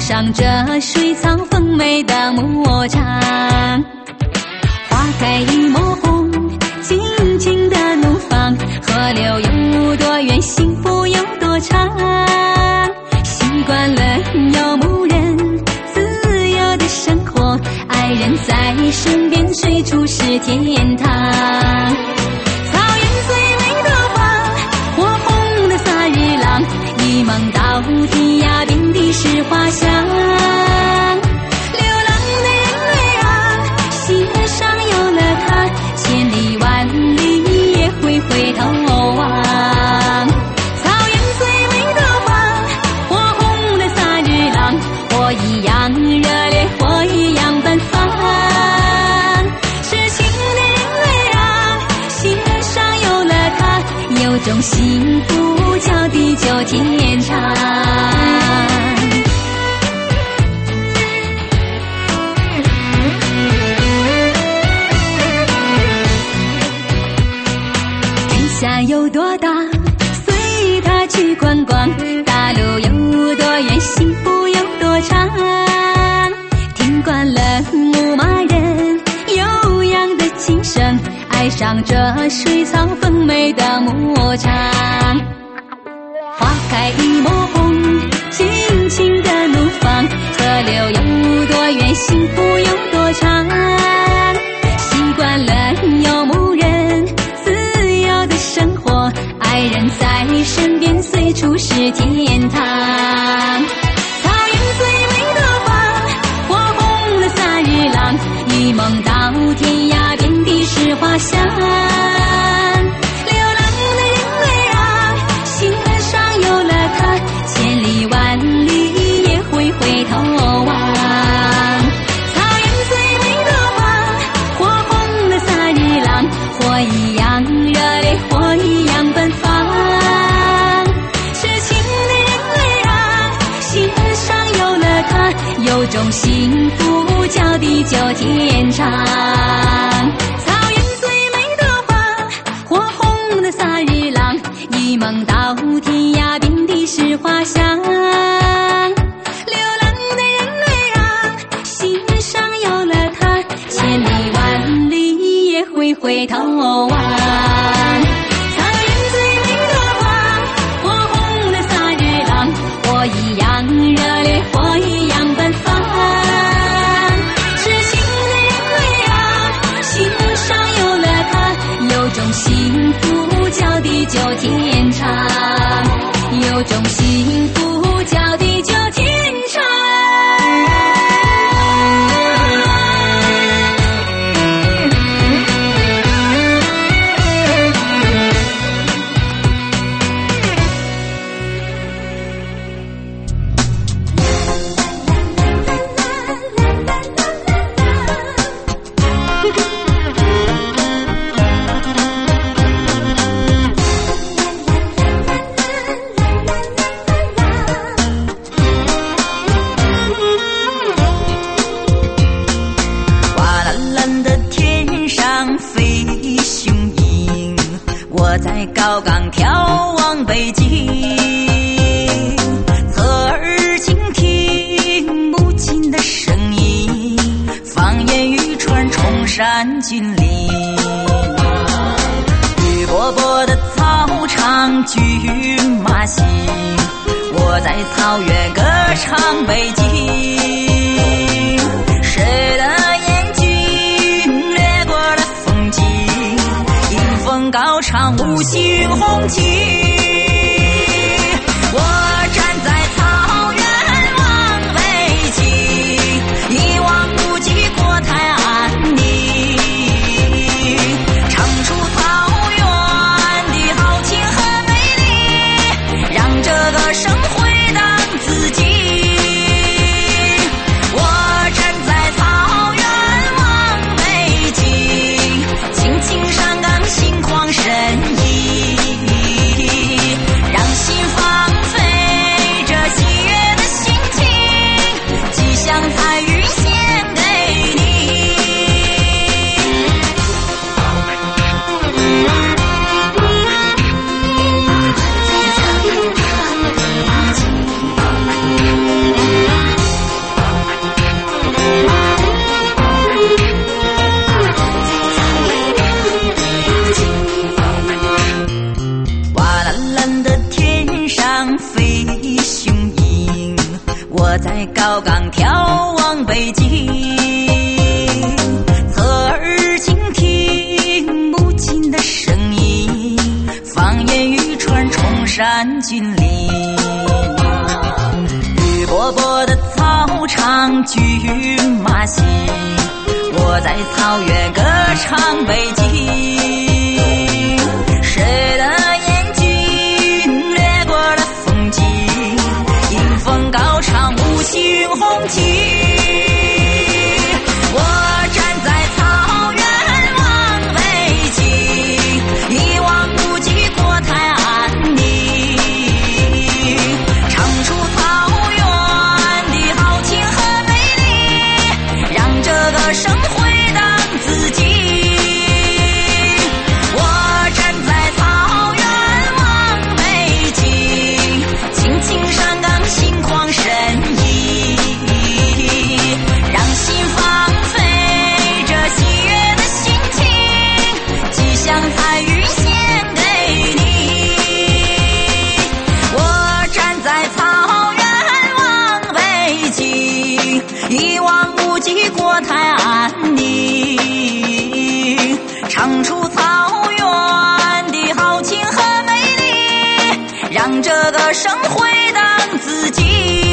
上这水草丰美的牧场。花开一抹红，尽情的怒放，河流有多远，幸福有多长。习惯了游牧人自由的生活，爱人在身边，随处是天堂。草原最美的花，火红的萨日朗，一梦到天涯，遍地是花香。流浪的人类啊，心上有了它，千里万里也会回头望。草原最美的花，火红的萨日朗，火一样热烈，火一样奔放。痴情的人类啊，心上有了它，有种幸福叫地久天长。天下有多大，随它去观光，大路有多远，幸福有多长。听惯了牧马人悠扬的琴声，爱上这水草丰美的牧场。花开一抹红，尽情的怒放，河流有多远，幸福有多长。习惯了游牧人自由的生活，爱人在身边，随处是天堂。草原最美的花，火红的萨日朗，一梦到天涯，遍地是花香。流浪的人类啊，心上有了它，千里万里也会回头望。草原最美的花，火红的萨日朗，火一样热烈，火一样奔放。痴情的人类啊，心上有了它，有种幸福叫地久天长。草原最美的花，火红的萨日朗，一梦到天涯，遍地是花香。流浪的人类啊，心上有了它，千里万里也会回头望。草原最美的花，火红的萨日朗，火一样热烈，火一样奔放。痴情的人类啊，心上有了它，有种幸福叫地久天长，有种幸福叫地久天长。 在高岗眺望北京，侧耳倾听母亲的声音，放眼欲穿崇山峻岭。绿波波的草场，骏马行，我在草原歌唱北京。谁的眼睛掠过了风景，迎风高唱五星红旗。我站在草原望北京，一望无际国泰安宁，唱出草原的豪情和美丽，让这个生回荡自己。我站在草原望北京，青青山岗心旷神怡。 在高岗眺望北极，侧耳倾听母亲的声音，放眼欲穿崇山峻岭。绿波波的草场骏马行，我在草原歌唱北极。谁的眼睛掠过了风景，迎风高唱五星红旗。我站在草原望北极，一望无际国泰安宁，唱出草原的豪情和美丽，让这个生回荡自己。我站在草原望北极，青青山岗心旷神怡，让心放飞这喜悦的心情，吉祥彩云献给你。我站在草原望北极，一望无际国泰安宁，唱出草原的豪情和美丽，让这个生回荡自己。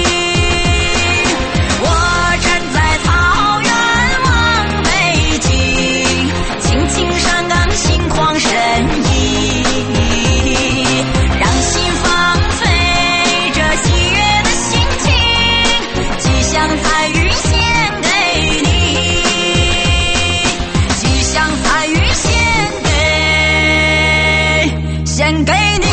我站在草原望北极，青青山岗心旷神怡，让心放飞这喜悦的心情，吉祥彩云献给你，吉祥彩云献给你。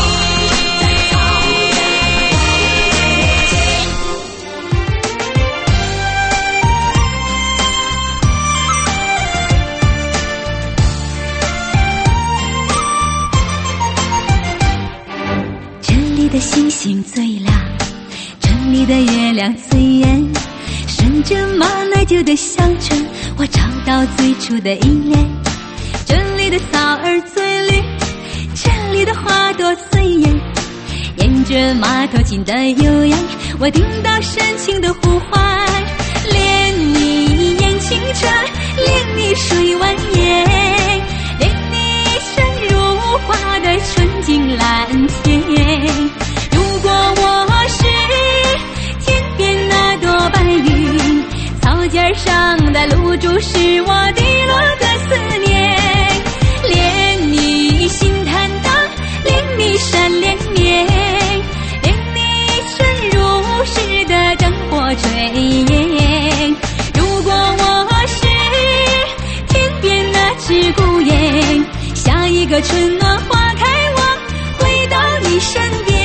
这里的星星最亮，这里的月亮最圆，顺着马奶酒的香醇，我找到最初的依恋。这里的草儿最绿，这里的花朵最艳，沿着马头琴的悠扬，我听到深情的呼唤。恋你眼清澈，恋你水蜿蜒，恋你深如画的纯净蓝天。如果我是天边那朵白云，草尖上的露珠是我滴落的思念。恋你心坦荡，恋你闪恋绵，恋你深如诗的灯火炊烟。如果我是天边那只孤雁，下一个春暖花开，我回到你身边。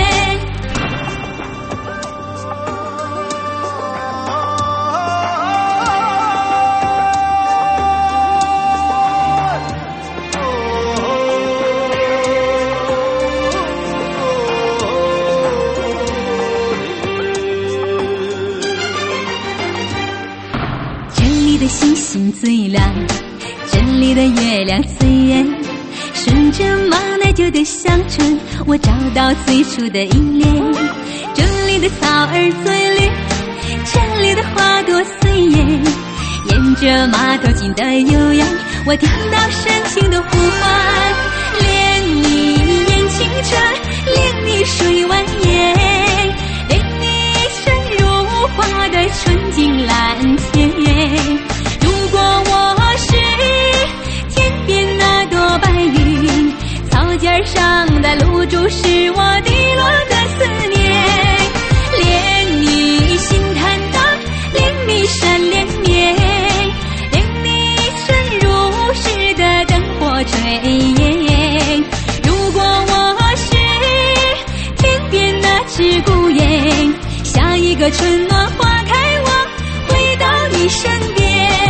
这里的星星最亮，这里的月亮最圆，顺着马奶酒的香醇，我找到最初的依恋。这里的草儿最绿，这里的花朵最艳，沿着马头琴的悠扬，我听到深情的呼唤。恋你眼清澈，恋你水蜿蜒，恋你深如画的纯净蓝天。如果我是天边那朵白云，草尖上的露珠是我滴落的思念。恋你心坦荡，恋你闪恋绵，恋你深如诗的灯火炊烟。如果我是天边那只孤雁，下一个春暖花开，我回到你身边。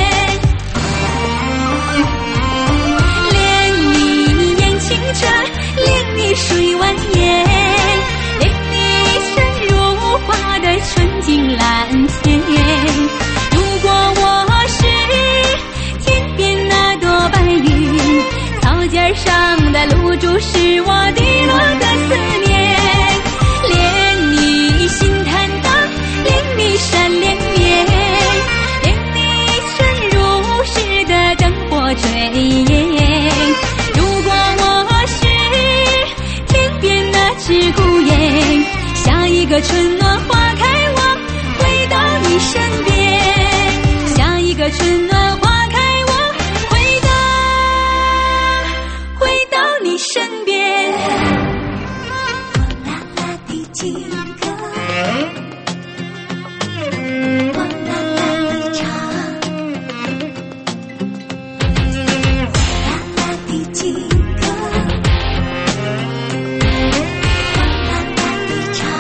恋你眼清澈，恋你水蜿蜒，恋你深如画的纯净蓝天。如果我是天边那朵白云，草尖上的露珠是我滴落的思念。恋你心坦荡，恋你春暖花开，我回到你身边。下一个春暖花开，我回到你身边。 我啦啦的情歌，我啦啦的唱，啦啦的情歌，我啦啦的唱，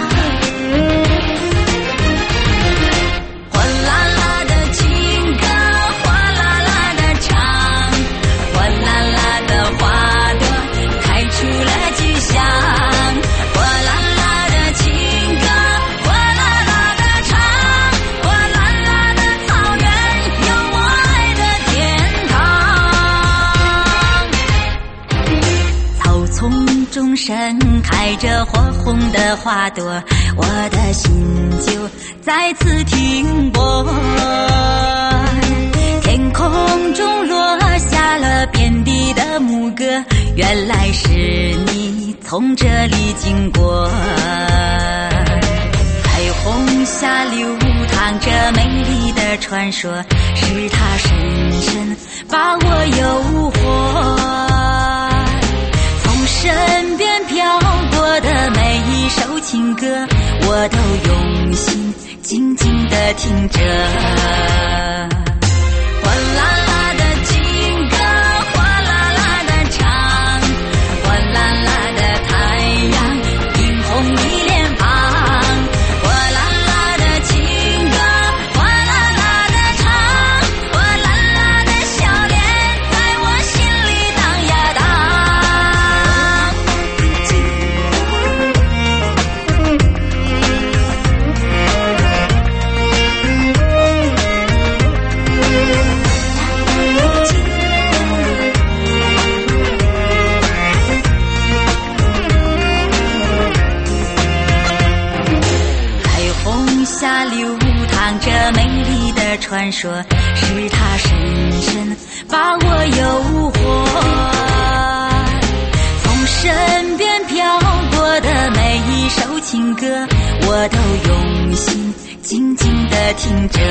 哗啦啦的情歌，哗啦啦的唱，哗啦啦的花朵开出了菊香，哗啦啦的情歌，哗啦啦的唱，哗啦啦的草原有我爱的天堂。草丛中盛开着火红的花朵，我的心就再次停泊。天空中落下了遍地的牧歌，原来是你从这里经过。彩虹下流淌着美丽的传说，是它深深把我诱惑。从身边飘过的每一首情歌，我都用心静静地听着。哗啦啦的情歌，哗啦啦的唱，哗啦啦的太阳映红你脸庞，哗啦啦的情歌，哗啦啦的唱，哗啦啦的笑脸在我心里荡呀荡。彩虹下流淌着美丽的传说，是它深深把我诱惑。从身边飘过的每一首情歌，我都用心静静地听着。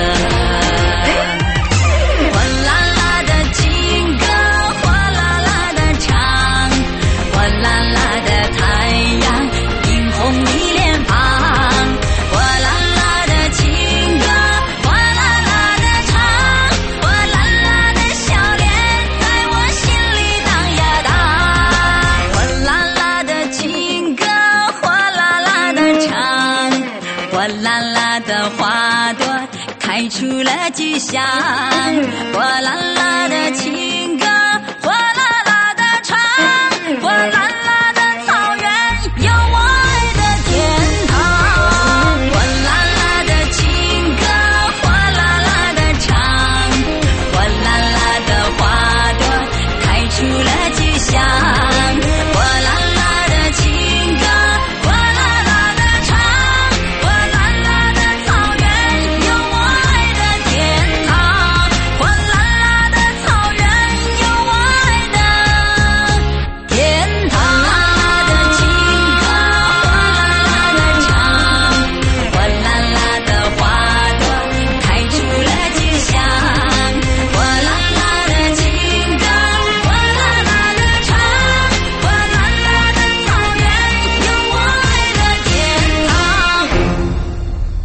哗啦啦的情歌，哗啦啦的唱，哗啦啦的太阳映红你脸庞，哗啦啦的情歌，哗啦啦的唱，哗啦啦的笑脸在我心里荡呀荡。哗啦啦的情歌，哗啦啦的唱，哗啦啦的花朵开出了菊香，哗啦啦的情歌，哗啦啦的唱，哗啦啦的草原有我爱的天堂。哗啦啦的情歌，哗啦啦的唱，哗啦啦的花朵开出了菊香，哗啦啦的情歌，哗啦啦的唱，哗啦啦的草原有我爱的天堂，哗啦啦的草原有我爱的天堂。的情歌，哗啦啦的唱，哗啦啦的花朵开出了菊香，哗啦啦的情歌，哗啦啦的唱，哗啦啦的草原有我爱的天堂。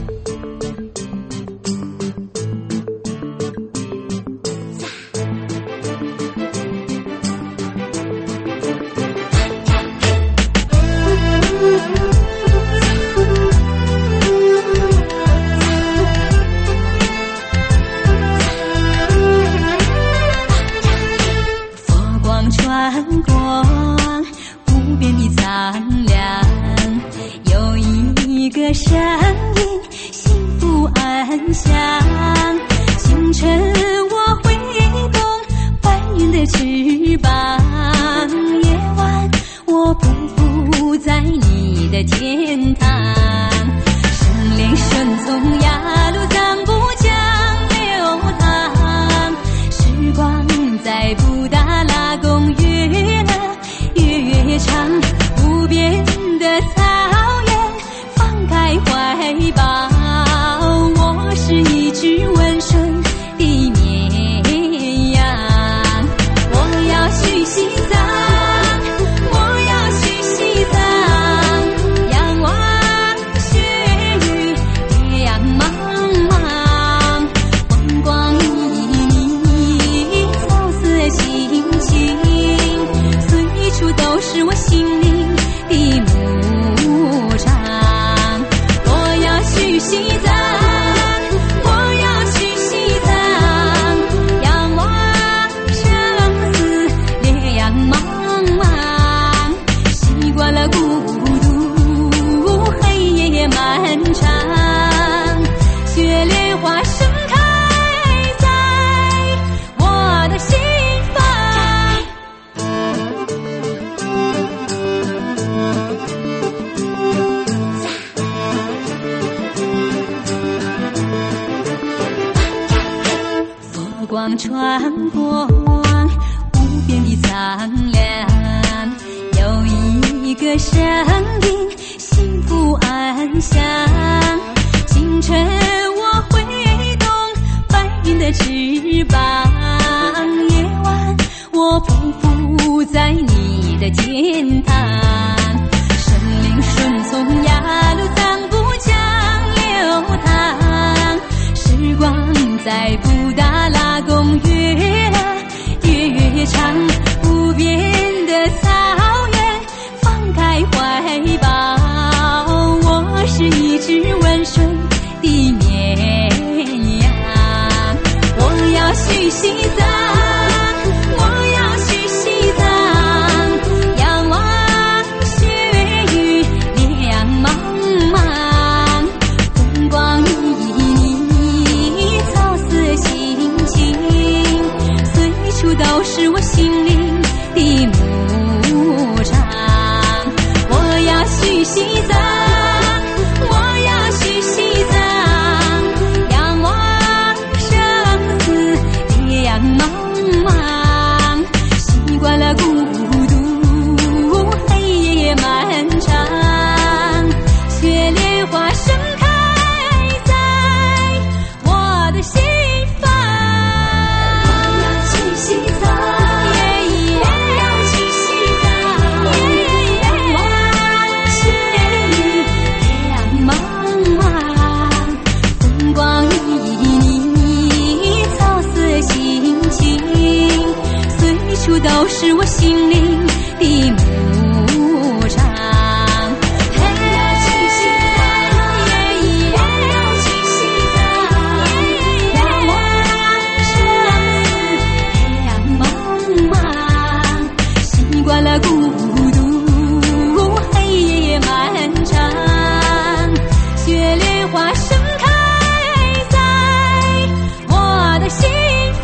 佛光穿过无边的苍凉，有一个声音，幸福安详。清晨我挥动白云的翅膀，夜晚我匍匐在你的天堂。圣灵顺从雅鲁藏布江流淌，时光在布达拉宫越来越长，无边的草原放开都是我心灵的牧场。我要去西藏，我要去西藏，仰望生死烈阳茫茫，习惯了孤独，黑夜漫长，雪莲花盛开在我的心房。佛光穿过无边的苍凉，有一个声音幸福安详。清晨我挥动白云的翅膀，夜晚我匍匐在你的肩膀。生灵顺从呀路藏不江流淌，时光在布达拉宫越长，无边的草原放开怀抱。我是一只温顺的绵羊，我要去西藏，我要去西藏，仰望雪域烈阳茫茫，风光旖旎，草色青青，随处都是我心灵的牧场。我要去西藏，我要去西藏，仰望生死烈阳茫茫，习惯了孤独，黑夜漫长，雪莲花盛开在我的心房。我要去西藏，我要去西藏，仰望雪域烈阳茫茫，风光旖旎，草色青青，随处都是我心灵的牧场。我要去西藏，我要去西藏，仰望生死烈阳茫茫，习惯了孤独，黑夜漫长，雪莲花盛开在我的心房。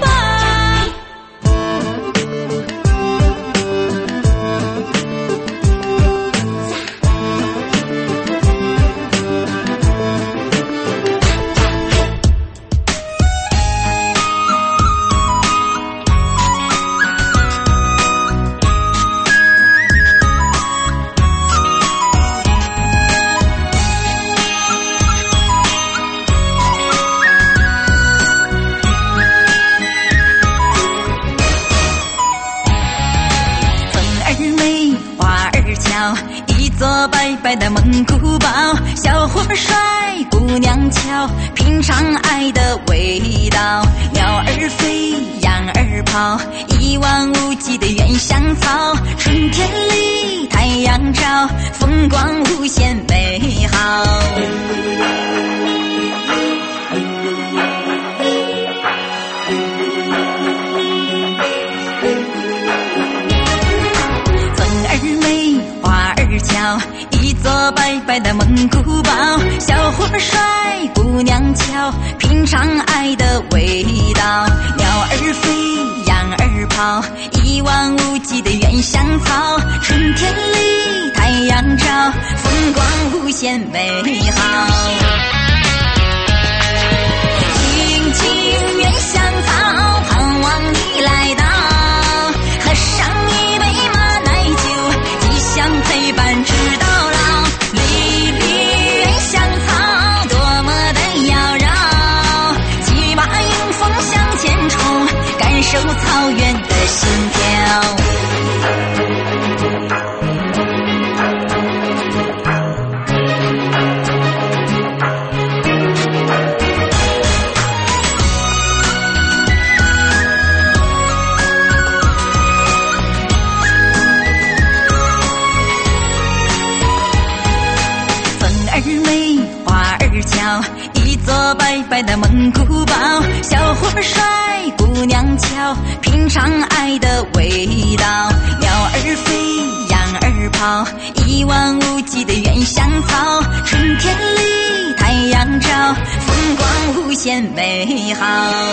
一座白白的蒙古包，小伙帅，姑娘俏，品尝爱的味道。鸟儿飞，羊儿跑，一望无际的原香草。春天里太阳照，风光无限美好。一座白白的蒙古包，小伙帅，姑娘俏，品尝爱的味道。鸟儿飞，羊儿跑，一望无际的原香草。春天里太阳照，风光无限美好。青青原香草，盼望你来到，喝上一杯马奶酒，吉祥陪伴直到老。粒粒原香草，多么的妖娆，骑马迎风向前冲，感受草原的心跳。 白的蒙古包，小伙帅，姑娘俏，品尝爱的味道。鸟儿飞，羊儿跑，一望无际的原香草。春天里太阳照，风光无限美好。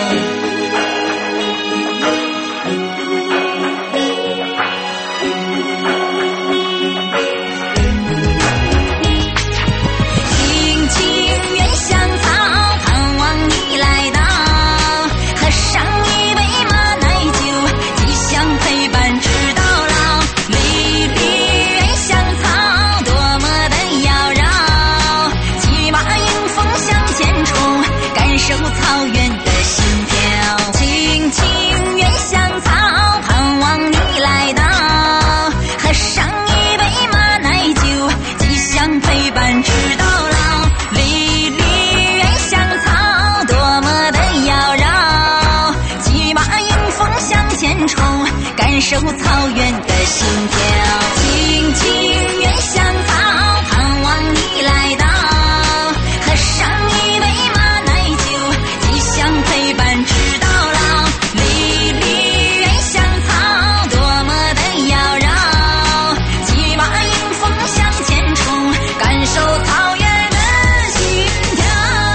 草原的心跳，青青原香草，盼望你来到，喝上一杯马奶酒，吉祥陪伴直到老。粒粒原香草，多么的妖娆，骑马迎风向前冲，感受草原的心跳。青青原香草，盼望你来到，喝上一杯马奶酒，陪伴直到老。粒粒原香草，多么的妖娆，骑马迎风向前冲，感受草原的心跳。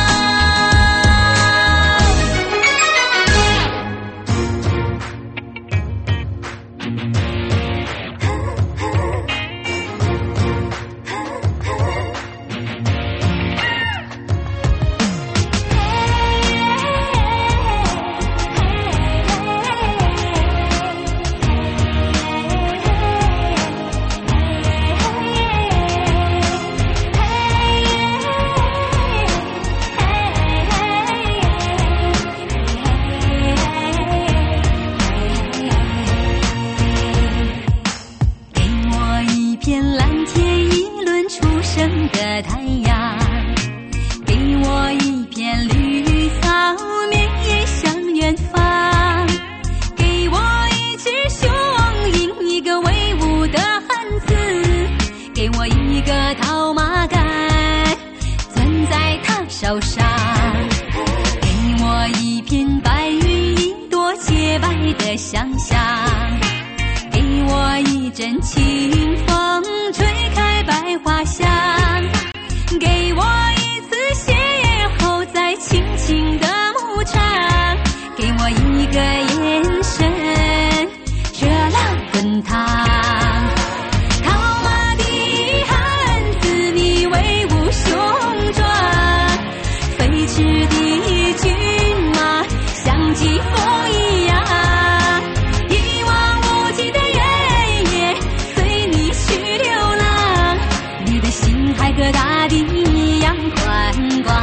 的太阳，给我一片绿草，绵延向远方，给我一只雄鹰，一个威武的汉子，给我一个套马杆，攥在他手上，给我一片白云，一朵洁白的想象，给我一阵清风，吹开百花香，给我一次邂逅在青青的牧场，给我一个眼神，热浪滚烫。套马的汉子，你威武雄壮，飞驰的骏马像疾风一样，一望无际的原野随你去流浪，你的心海和大地一样宽广。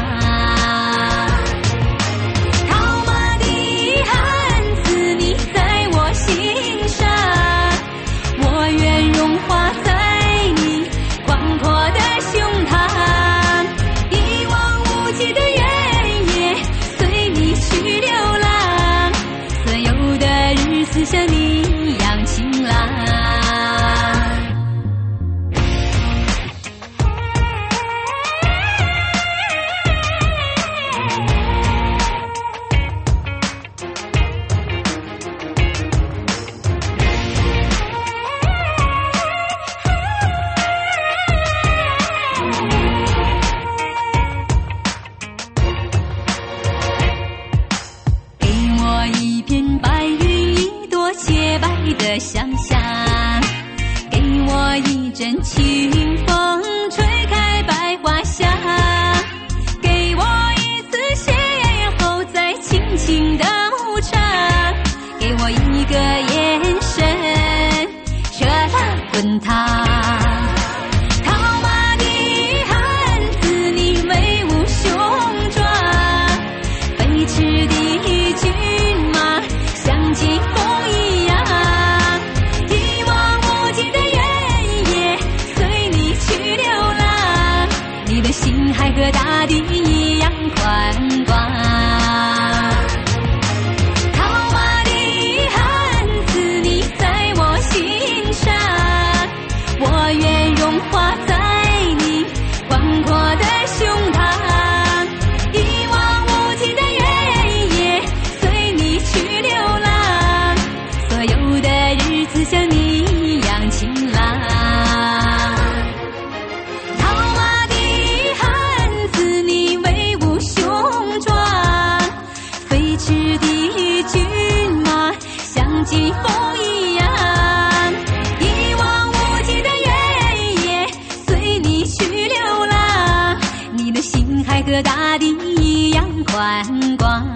套马的汉子，你在我心上，我愿融化在你广阔的胸膛，一望无际的原野随你去流浪，所有的日子像你一样晴朗。给我一片白云，一朵洁白的想象，给我一阵清风，吹开百花香，给我一次邂逅在青青的牧场，给我一个眼神，热浪滚烫。套马的汉子，你威武雄壮，飞驰的骏马像疾风一样，一望无际的原野随你去流浪，你的心海和大地一样宽广。套马的汉子， 像你一样晴朗。套马的汉子，你威武雄壮，飞驰的骏马像疾风一样，一望无际的原野随你去流浪，你的心海和大地一样宽广。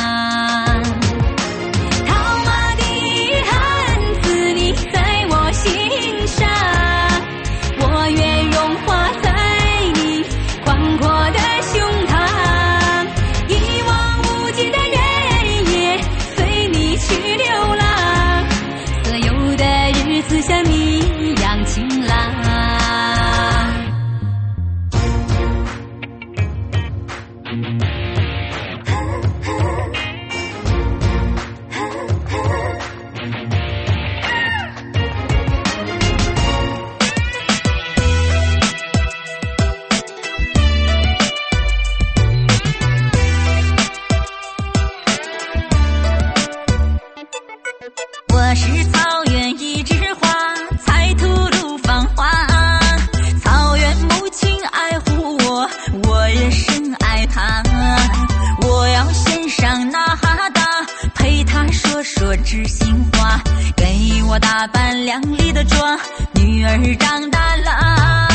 像你一样晴朗。 我是草原一枝花，才吐露芳华。草原母亲爱护我，我也深爱她。我要献上那哈达，陪她说说知心话，给我打扮靓丽的妆，女儿长大了。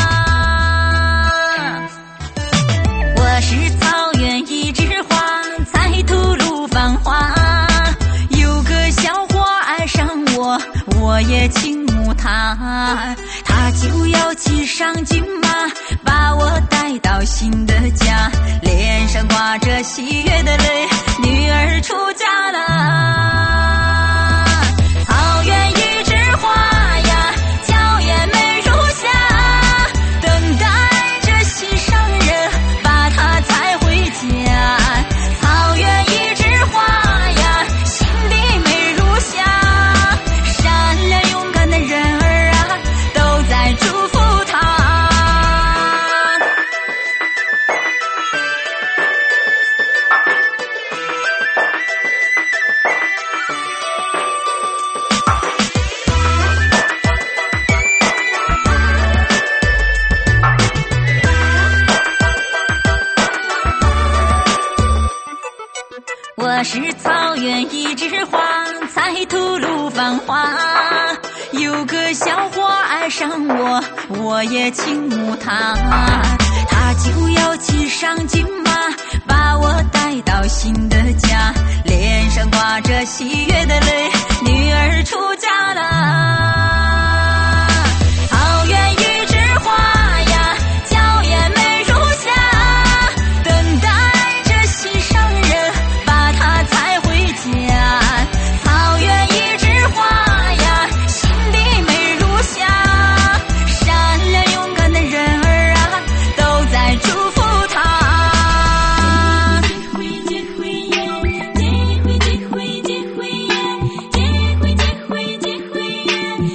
我是草原一枝花，才吐露芳华。有个小伙爱上我，我也倾慕他，他就要骑上骏马，把我带到新的家，脸上挂着喜悦的泪，女儿出嫁了。草原一枝花呀，娇艳美如霞，等待着心上人把她载回家。草原一枝花呀，心地美如霞，善良勇敢的人儿啊，都在祝福她。我是草原一枝花，才吐露芳华。有个小伙爱上我，我也倾慕他，他就要骑上骏马，把我带到新的家，脸上挂着喜悦的泪，女儿出嫁了。草原一枝花呀，娇艳美如霞，等待着心上人把她载回家。草原一枝花呀，心地美如霞，善良勇敢的人儿啊，都在祝福她。结会耶，结会结会结会耶，结会结会结会耶。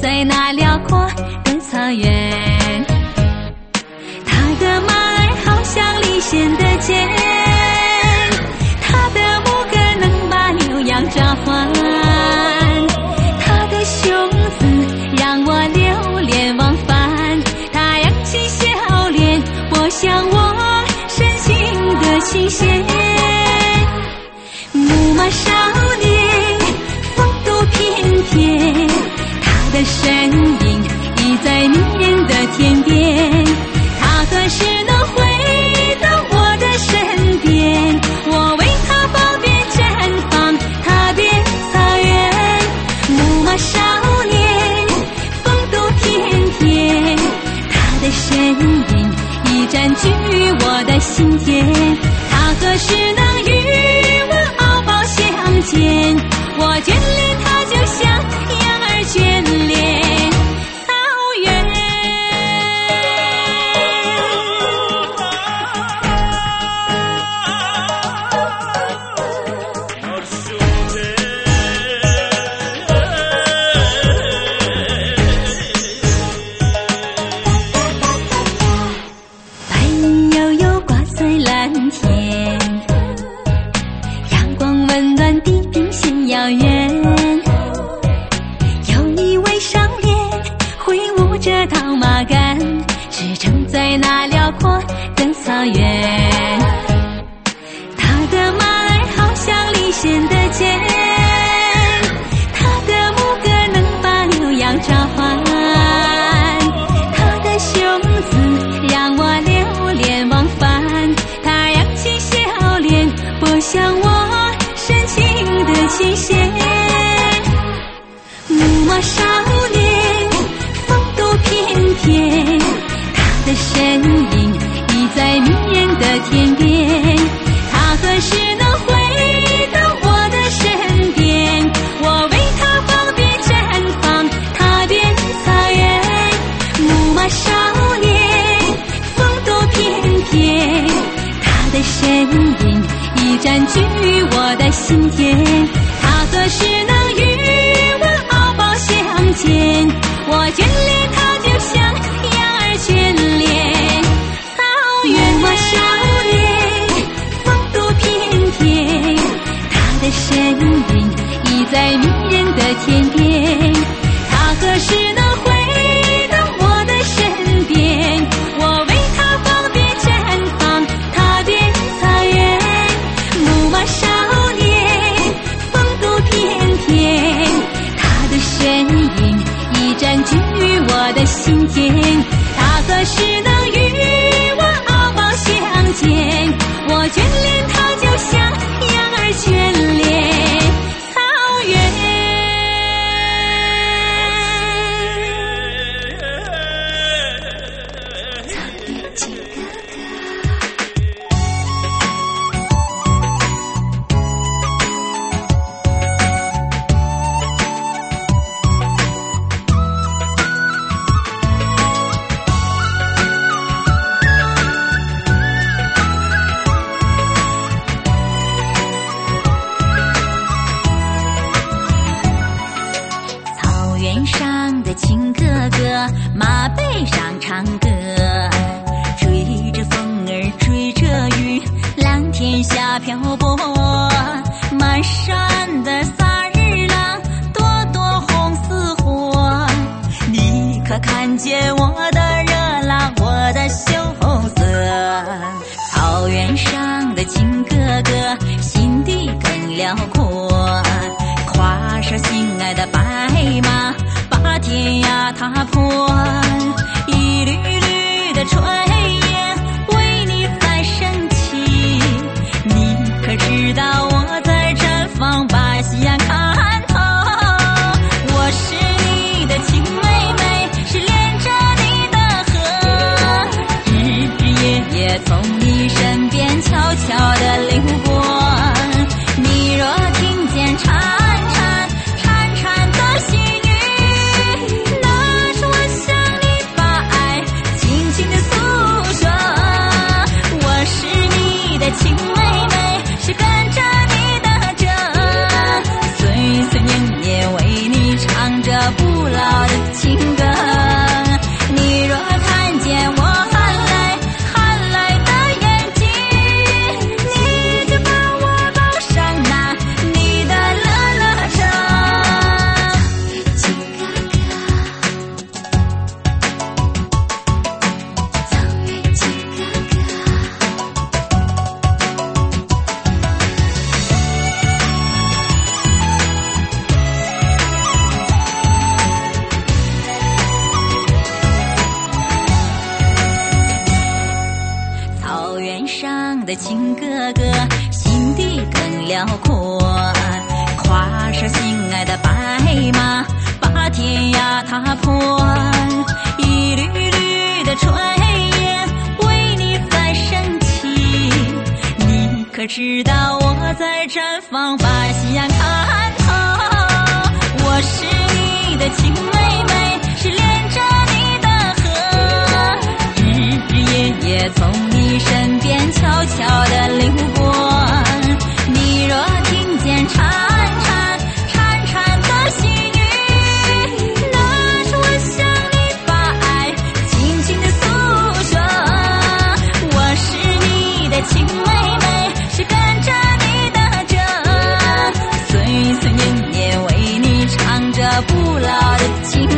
在那辽阔的草原。他的马儿好像离弦的箭，他的牧歌能把牛羊召唤，他的胸子让我流连忘返，他扬起笑脸拨向我深情的琴弦。牧马少年风度翩翩，他的身影已在迷人的天边，他何时能回到我的身边？我为他宝贝绽放踏遍草原。牧马少年风度翩翩，他的身影已占据我的心田，他何时能与我翱抱相见？我眷恋他就像羊儿眷恋草原。白云悠悠挂在蓝天，阳光温暖地平线遥远。有一位少年挥舞着刀马杆，驰骋在那辽阔的草原。他的马儿好像离弦的箭，他的牧歌能把牛羊召唤，他的胸子让我流连忘返，他扬起笑脸拨向我深情的琴弦。牧马少年风度翩翩，他的身影已在迷人的天边，他何时能回到我的身边？我为他宝贝绽放踏遍草原。牧马少年风度翩翩，他的身影已占据我的心田，他何时能与我翱抱相见？我眷恋他就像羊儿眷恋草原。牧马少年风度翩翩，他的身影已在迷人的天边，他何时能回到我的身边？我为他宝贝绽放踏遍草原。牧马少年风度翩翩，他的身影已占据我的心田，他何时能与我翱抱相见？我眷恋他就像羊儿眷恋草原。草原情哥哥。草原上的情哥哥，马背上唱歌，追着风儿追着雨，蓝天下漂泊。满山的萨日朗，朵朵红似火，你可看见我的热浪，我的羞涩？草原上的情哥哥，心地更辽阔，跨上心爱的白马，把天涯踏破。一缕缕的炊烟为你在升起，你可知道我在绽放，把夕阳看透。我是你的亲妹妹，是连着你的河，日日夜夜从你身边悄悄地流过。你若听见潺潺的细雨，那是我向你把爱轻轻地诉的亲哥哥，心地更辽阔。跨上心爱的白马，把天涯踏破。一缕缕的炊烟为你在升起，你可知道我在绽放，把夕阳看透。我是你的亲妹妹，是连着你的河，日日夜夜从你身边悄悄地流过。你若听见潺潺的细语，那是我向你把爱轻轻地诉说。我是你的亲妹妹，是跟着你的着，岁岁年年为你唱着不老的情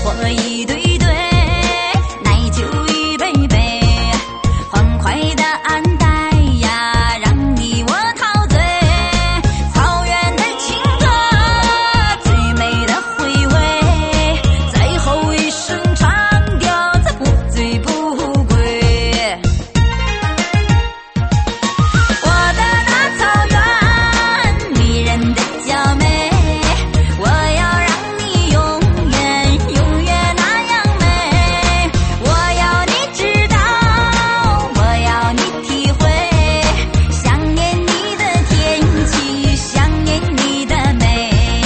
火一堆堆，奶酒一杯杯，欢快的安待呀，让你我陶醉。草原的情歌，最美的回味，最后一声长调，才不醉不归。我的大草原，迷人的娇美，我要让你永远永远那样美。我要你知道，我要你体会，想念你的天气，想念你的美。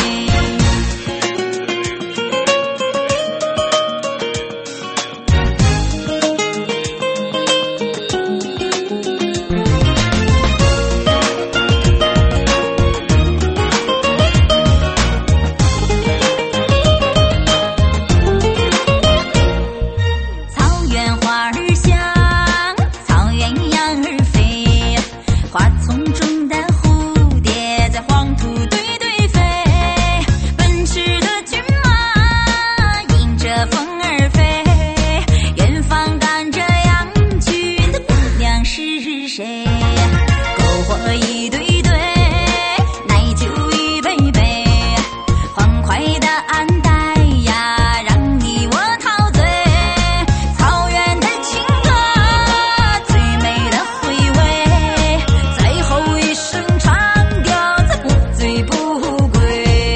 草原花儿香，草原羊儿飞，花丛中的蝴蝶在黄土堆堆飞。奔驰的骏马迎着风儿飞，远方赶着羊群的姑娘是谁？篝火一堆堆，奶酒一杯杯，欢快的安待呀，让你我陶醉。草原的情歌，最美的回味，最后一声长调，才不醉不归。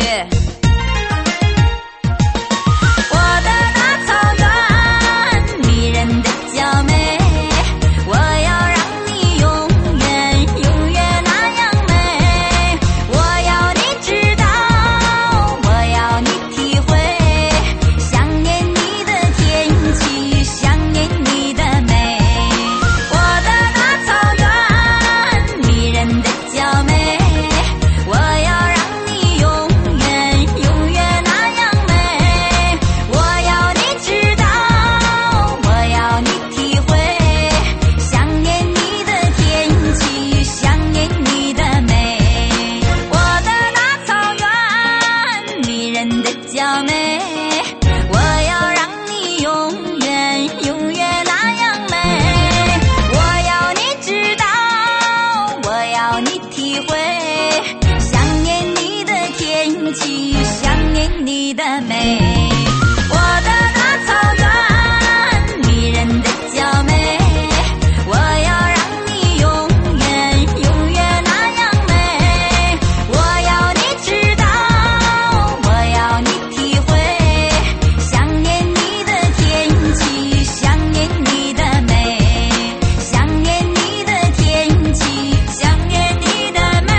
我的大草原，迷人的娇美，我要让你永远永远那样美。我要你知道，我要你体会，想念你的天气，想念你的美。我的大草原，迷人的娇美，我要让你永远永远那样美。我要你知道，我要你体会，想念你的天气，想念你的美。我的大草原，迷人的娇美，我要让你永远永远那样美。我要你知道，我要你体会，想念你的天气，想念你的美。我的大草原，迷人的娇美，我要让你永远永远那样美。我要你知道，我要你体会，想念你的天气，想念你的美，想念你的天气，想念你的美。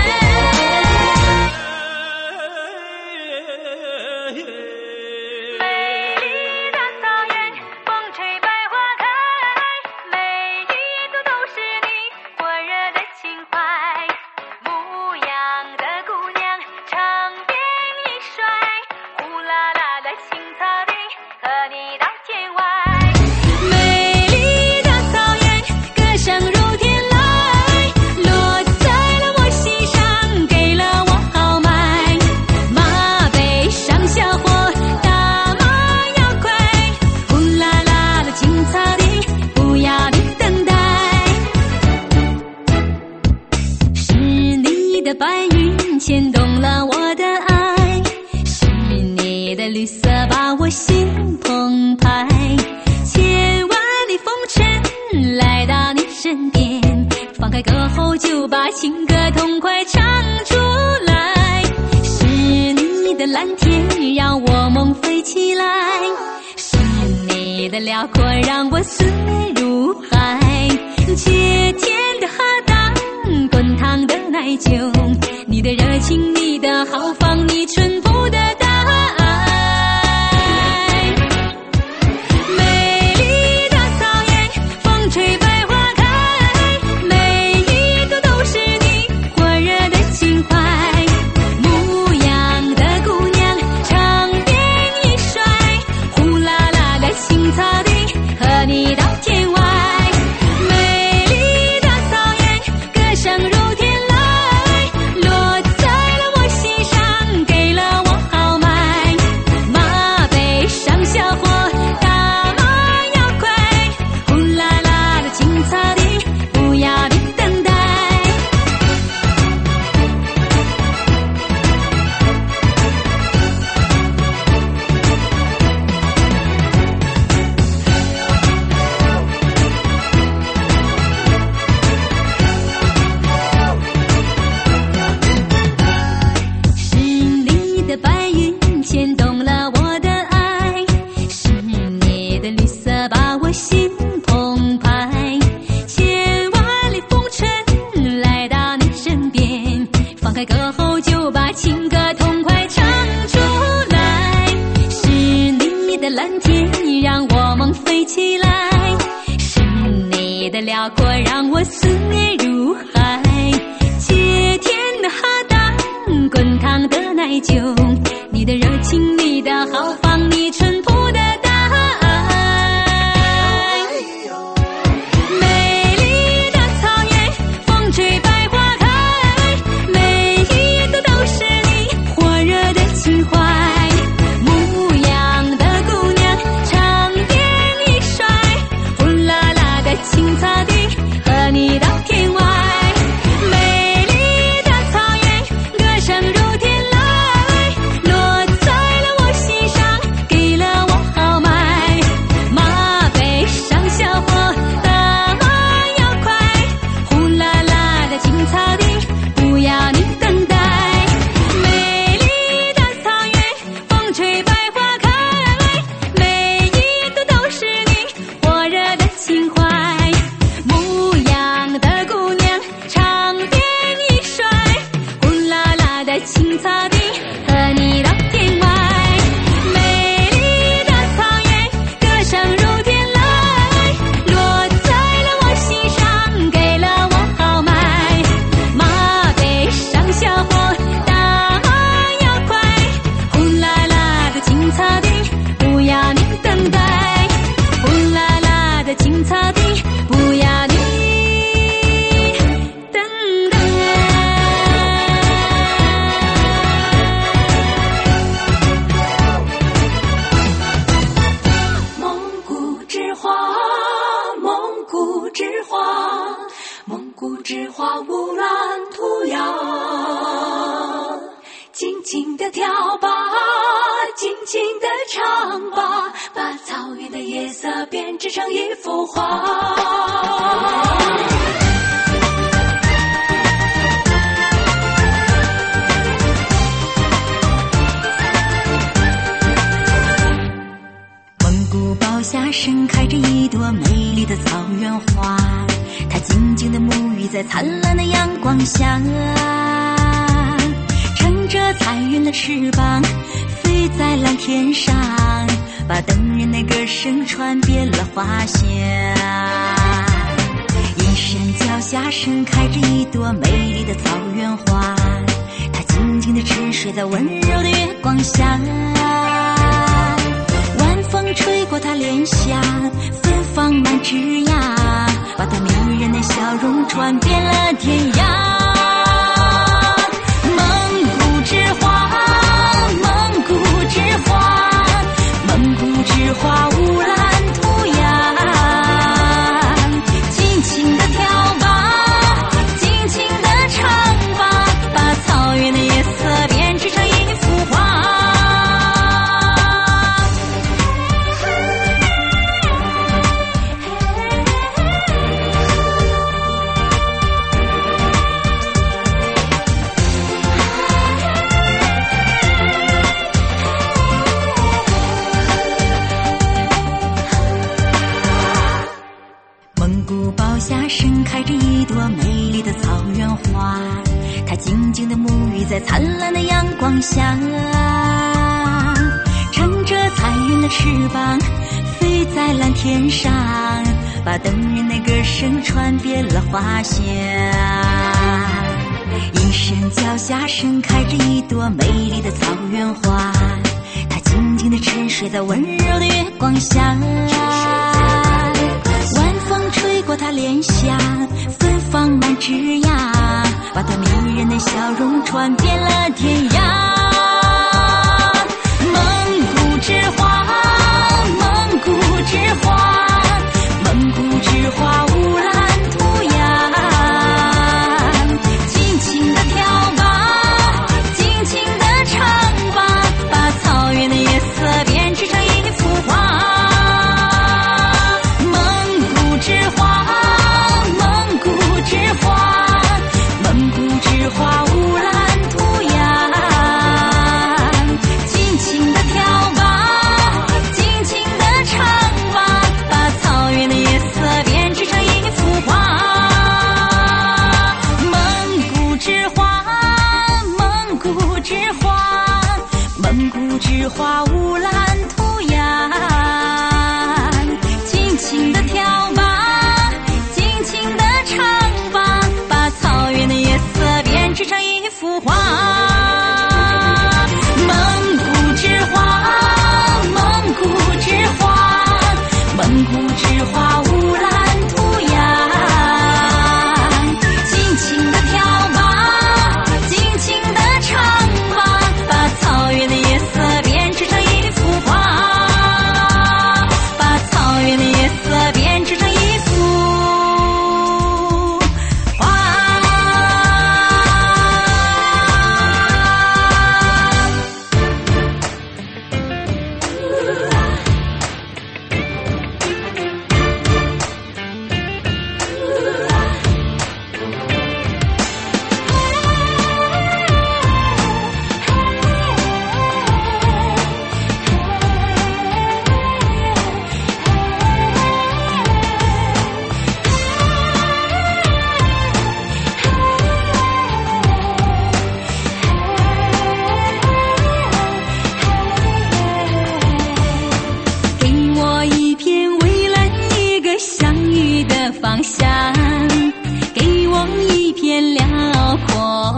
美丽的草原，风吹百花开，每一朵都是你火热的情怀。牧羊的姑娘长鞭一甩，呼啦啦的青草地，和你到天外。美丽的草原，歌声如天籁，落在了我心上，给了我豪迈。马背上小伙，大马要快，呼啦啦的青草地，不要你等待。是你的白云牵动了我的爱，是你的绿色把我心澎湃。千万里风尘来到你身边，放开歌喉就把情歌痛快唱出来。是你的蓝天让我梦飞起来，是你的辽阔让我思美如海。切甜的荷塘，滚烫的奶酒，你的热情，你的豪放，你淳朴的大爱。美丽的草原，风吹百花开，每一朵都是你火热的情怀。牧羊的姑娘长鞭一甩，呼啦啦的青草地，和你到天外。美丽的草原，歌声如天籁，落在了我心上，给了我起来，是你的辽阔让我思念如海，切甜的哈达，滚烫的奶酒，你的热情，你的豪放，你淳朴的大爱。美丽的草原，风吹百花开，每一朵都是你火热的情怀。牧羊的姑娘，长鞭一甩，呼啦啦的青草地，和你到天外。美丽的草原，歌声如天籁，落在了我心上，给了我豪迈。马背上小伙，大马要快，呼啦啦的青草地，不要你等待。美丽的草原，风吹百花开，每一朵都是你火热的情怀。牧羊的姑娘，长鞭一甩，呼啦啦的青草地，和你到天外。美丽的草原，歌声如天籁，落在了我心上，给了我豪迈。马背上小伙，大马要快，呼啦啦的青草地，不要你等待。呼啦啦的青草地，不要你等待。蒙古之花，蒙古之花，蒙古之花乌兰图扬，轻轻地跳吧，轻轻地唱吧，把草原的夜色编织成一幅画。蒙古包下盛开着一朵美丽的草原花，它静静地沐浴在灿烂的阳光下，乘着彩云的翅膀飞在蓝天上，把动人的歌声传遍了花香。一山脚下盛开着一朵美丽的草原花，它静静地沉睡在温柔的月光下，晚风吹过它脸颊，芬芳满枝桠，把它迷人的笑容传遍了天涯。蒙古之花，蒙古之花，蒙古之花乌兰图扬，尽情地跳吧，尽情地唱吧，把草原的夜色编织成一幅画。蒙古包下盛开着一朵美丽的草原花，它静静地沐浴在灿烂的阳光下，乘着彩云的翅膀飞在蓝天上，把动人的歌声传遍了花香。一山脚下盛开着一朵美丽的草原花，它静静地沉睡在温柔的月光下，晚风吹过它脸颊，芬芳满枝桠，把它迷人的笑容传遍了天涯。蒙古之花，蒙古之花，蒙古之花乌兰图扬，尽情地跳吧，尽情地唱吧，把草原的夜色编织成一幅画。蒙古之花，蒙古之花，蒙古之花乌兰图扬，尽情地跳吧，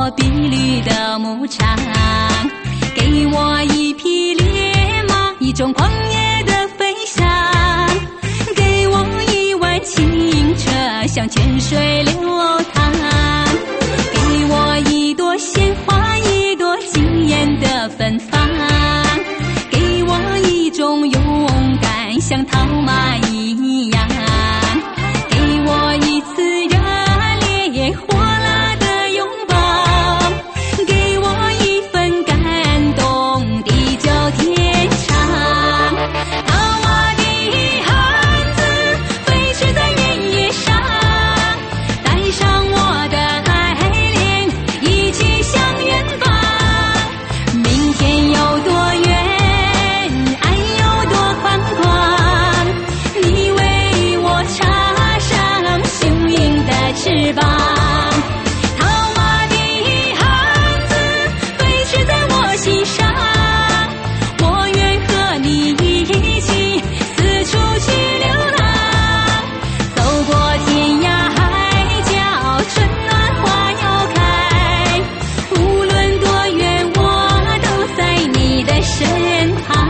我碧绿的牧场，给我一匹烈马，一种狂野的飞翔，给我一湾清澈，像泉水流淌，给我一朵鲜花，一朵惊艳的芬芳，给我一种勇敢，像套马一样，给我一次热烈火辣的拥抱，给我一份感动，地久天长。套马的汉子飞驰在原野上，带上我的爱恋，一起向远方。明天有多远，爱有多宽广，你为我插上雄鹰的翅膀。套马的汉子飞驰在我心上，我愿和你一起四处去流浪，走过天涯海角，春暖花又开，无论多远我都在你的身旁。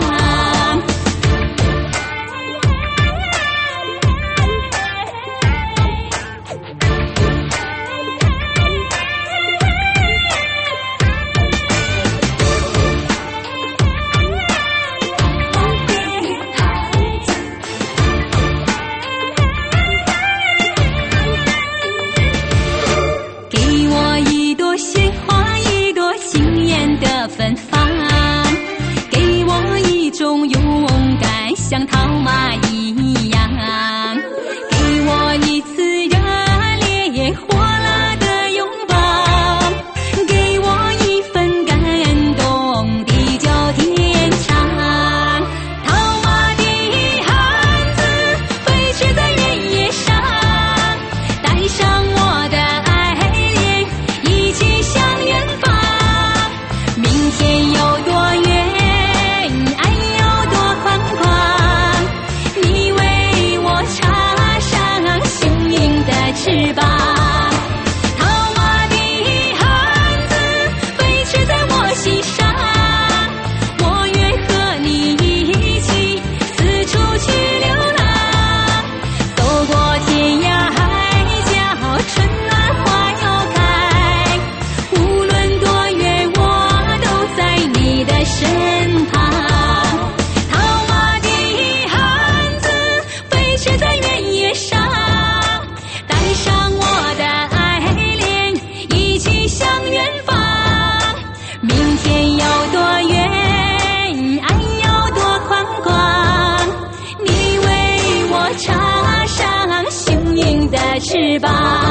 给我一朵鲜花，一朵惊艳的芬芳，给我一种勇敢，像套马一样，给我一次热烈火辣的拥抱，给我一份感动，地久天长。套马的汉子飞驰在原野上，带上我的爱恋，一起向远方。明天有多远，爱有多宽广，你为我插上雄鹰的翅膀。套马的汉子飞驰在我心上，我愿和你一起四处去流浪，走过天涯海角，春暖花又开，无论多远我都在你的身旁。套马的汉子飞驰在原野上，带上我的爱恋，一起向远方。明天有多远，爱有多宽广，你为我插上雄鹰的翅膀。